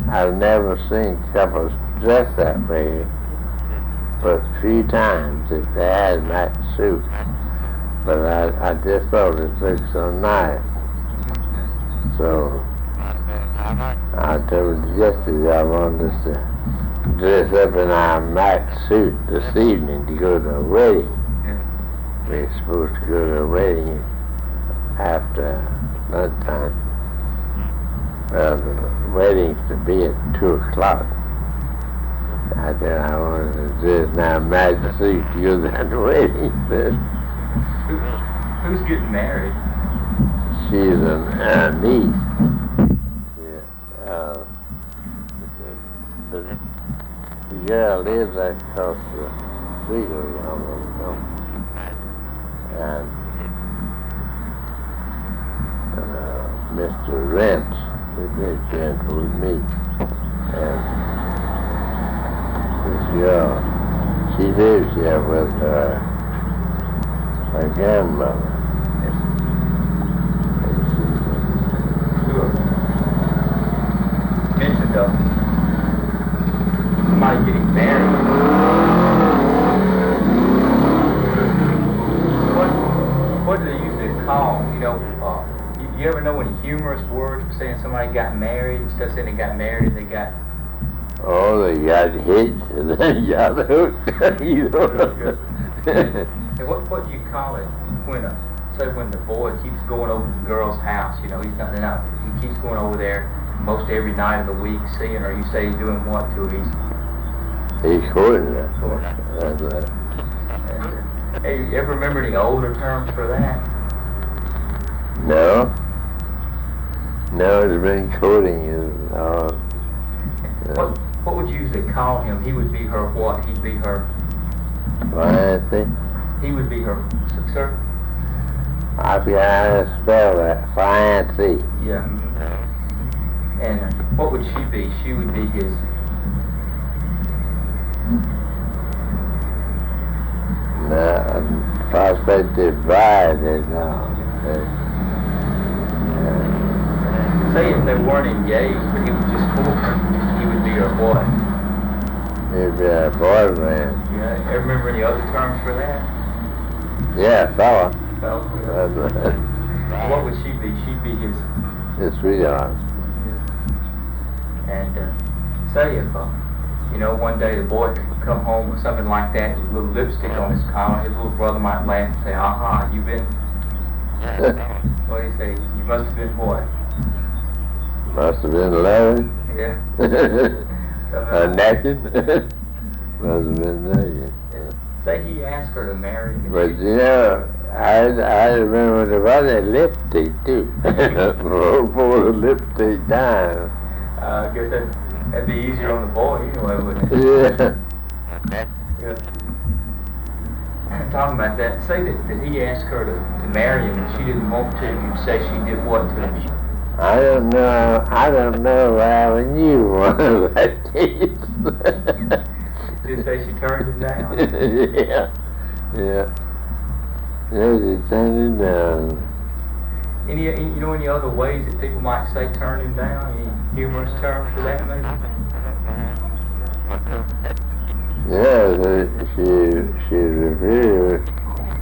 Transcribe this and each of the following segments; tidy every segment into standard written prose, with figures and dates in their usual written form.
I've never seen couples dressed that way, but a few times if they had match suits. But I just thought it looked so nice. So I told yesterday I wanted us to dress up in our match suit this evening to go to a wedding. We're supposed to go to a wedding after lunchtime. Well, the wedding's to be at 2 o'clock. I said I wanted to dress in our match suit to go to the wedding. Who's getting married? She's a niece. Yeah. The girl lives across the street or almost. And Mr. Rents, he lives with me. And this girl, she lives here with her grandmother. Mentioned somebody getting married. What do they usually call? You ever know any humorous words for saying somebody got married? Instead of saying they got married, they got. Oh, they got hitched and they got hooked. And what do you call it when when the boy keeps going over to the girl's house? He keeps going over there most every night of the week, seeing her. You say he's doing what to her? He's courting her. That's right. Hey, you ever remember any older terms for that? No. No, it's been courting. What would you usually call him? He would be her what? He'd be her. Fiancé. He would be her, sir. I forgot how to spell that. Fiancé. Yeah. And what would she be? She would be his. No, prospective bride. Say if they weren't engaged, but he was just courting, he would be her what? He'd be a boyfriend. Yeah. Ever remember any other terms for that? Yeah, fella. What would she be? She'd be his sweetheart. And say if one day the boy could come home with something like that, with a little lipstick on his collar, his little brother might laugh and say, "Aha, you been?" What do you say? You must have been what? Must have been 11. Yeah. Naked. Must have been naked. Say he asked her to marry him. But I remember the other lipstick too. Pour the lipstick down. I guess that'd be easier on the boy anyway, wouldn't it? Yeah. Talking about that, say that he asked her to marry him and she didn't want to. You'd say she did what to him? I don't know how I knew one of that case. Just say she turned him down? Yeah. Yeah, she turned him down. Any other ways that people might say turn him down? Any humorous terms for that maybe? Yeah, she refused.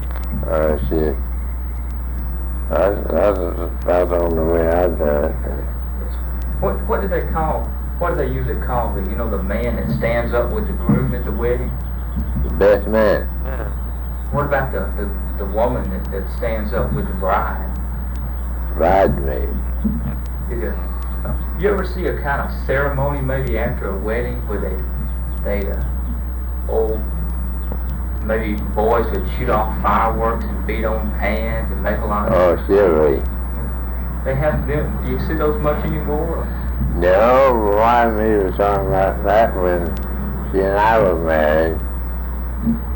That's on the way I done it. What do they usually call the man that stands up with the groom at the wedding? The best man. What about the woman that stands up with the bride? Bridesmaid. You ever see a kind of ceremony maybe after a wedding where maybe boys would shoot off fireworks and beat on pans and make a lot of... Oh, sure. They haven't been... Do you see those much anymore? No, why me was talking about that when she and I were married.